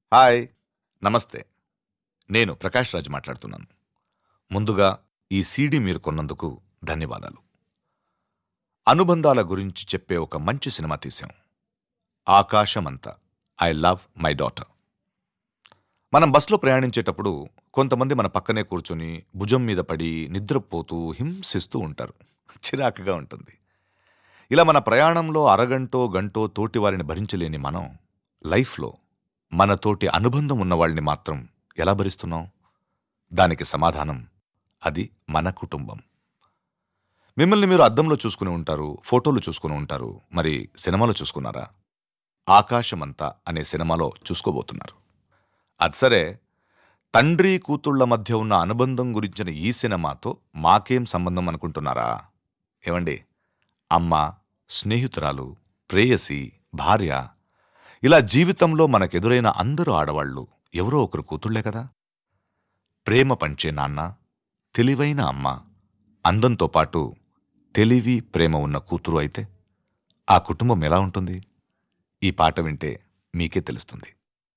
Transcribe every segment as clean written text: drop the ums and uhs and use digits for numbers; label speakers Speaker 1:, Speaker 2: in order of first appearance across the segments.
Speaker 1: Hi, నమస్తే. నేను ప్రకాష్ రాజ్ మాట్లాడుతున్నాను. ముందుగా ఈ సీడీ మీరు కొన్నందుకు ధన్యవాదాలు. అనుబంధాల గురించి చెప్పే ఒక మంచి సినిమా తీశాం, ఆకాశమంతా. I love my daughter. మనం బస్లో ప్రయాణించేటప్పుడు కొంతమంది మన పక్కనే కూర్చొని భుజం మీద పడి నిద్రపోతూ హింసిస్తూ ఉంటారు. చిరాకుగా ఉంటుంది. ఇలా మన ప్రయాణంలో అరగంటో గంటో తోటివారిని భరించలేని మనం లైఫ్లో మనతోటి అనుబంధం ఉన్నవాళ్ళని మాత్రం ఎలా భరిస్తున్నాం? దానికి సమాధానం అది మన కుటుంబం. మిమ్మల్ని మీరు అద్దంలో చూసుకుని ఉంటారు, ఫోటోలు చూసుకుని ఉంటారు. మరి సినిమాలో చూసుకున్నారా? ఆకాశమంతా అనే సినిమాలో చూసుకోబోతున్నారు. అది సరే, తండ్రి కూతుళ్ల మధ్య ఉన్న అనుబంధం గురించిన ఈ సినిమాతో మాకేం సంబంధం అనుకుంటున్నారా? ఏమండి, అమ్మ, స్నేహితురాలు, ప్రేయసి, భార్య, ఇలా జీవితంలో మనకెదురైన అందరూ ఆడవాళ్లు ఎవరో ఒకరు కూతుళ్లే కదా. ప్రేమ పంచే నాన్న, తెలివైన అమ్మ, అందంతో పాటు తెలివి, ప్రేమ ఉన్న కూతురు అయితే ఆ కుటుంబం ఎలా ఉంటుంది? ఈ పాట వింటే మీకే తెలుస్తుంది.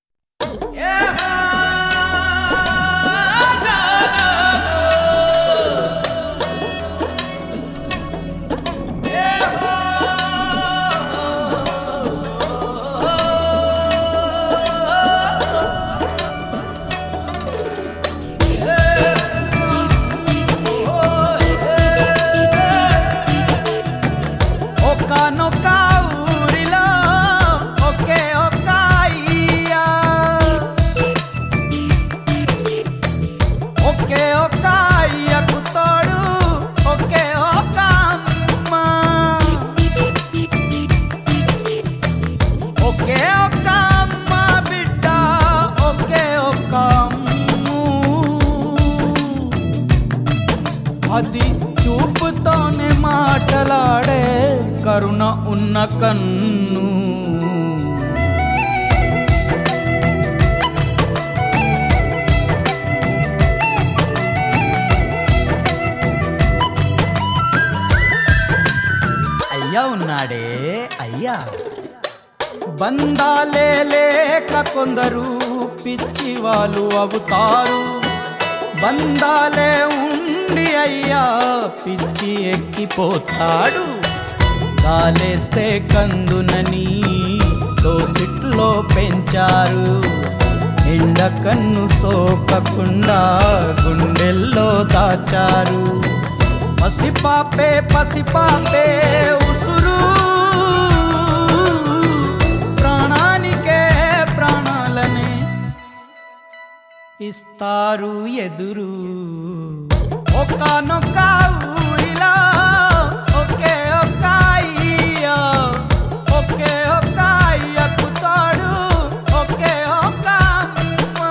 Speaker 2: అది చూపుతోనే మాటలాడే కరుణ ఉన్న కన్ను. అయ్యా ఉన్నాడే అయ్యా. బంధాలే లేక కొందరు పిచ్చి వాళ్ళు అవుతారు. బంధాలే ఉండి అయ్యా పిచ్చి ఎక్కిపోతాడు. గాలేస్తే కందునని దోసిట్లో పెంచారు. ఎండ కన్ను సోకకుండా గుండెల్లో దాచారు. పసిపాపే పసిపాపే ఉసురు, ప్రాణానికే ప్రాణాలనే ఇస్తారు ఎదురు. ఒక్కనొక్క ఊరిలో ఒకే ఒక్క అయ్యా, ఒకే ఒక్క అయ్యకు తోడు ఒకే ఒక్క అమ్మ.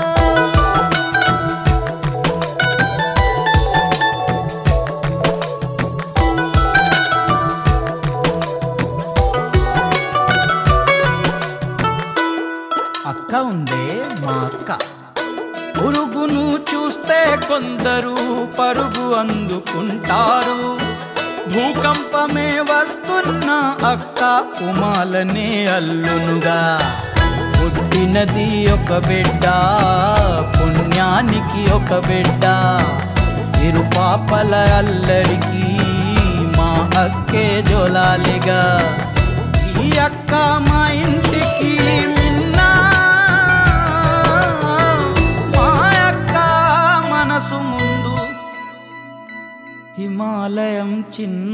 Speaker 2: అక్క ఉందే మా అక్క. పురుగును చూస్తే కొందరు పరుగు అందుకుంటారు. భూకంపమే వస్తున్న అక్క ఉమాలనే అల్లునుగా. పుట్టినది ఒక బిడ్డ, పుణ్యానికి ఒక బిడ్డ. ఇరు పాపల అల్లరికి మా అక్కే జోలాలిగా. ఈ అక్క మా ఇంటికి మిన్నా, మనసు ముందు హిమాలయం చిన్న.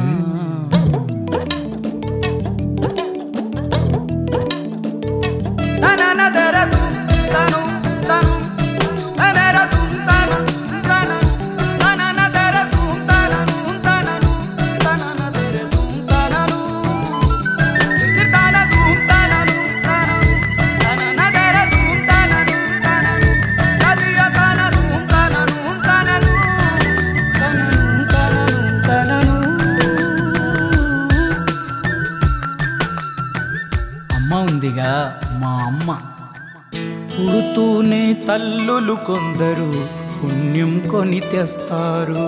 Speaker 2: ఉందిగా మా అమ్మ. పుడుతూనే తల్లులు కొందరు పుణ్యం కొని తెస్తారు.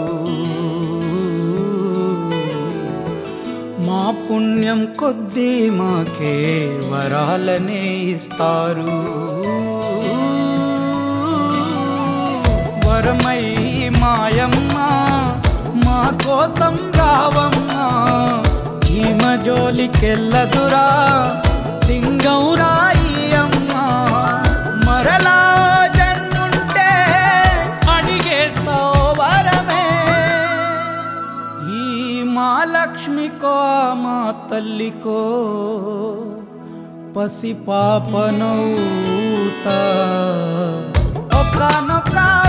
Speaker 2: మా పుణ్యం కొద్దీ మాకే వరాలనే ఇస్తారు. వరమై మాయమ్మ మా కోసం రావమ్మా చీమ జోలికెళ్ళదురా సింగౌరాయి అమ్మ మరలా జన్ముంటే అడిగేస్తావు వరమే ఈ మా లక్ష్మికో మా తల్లికో పసి పాపనౌతా ఒక్కనొక్క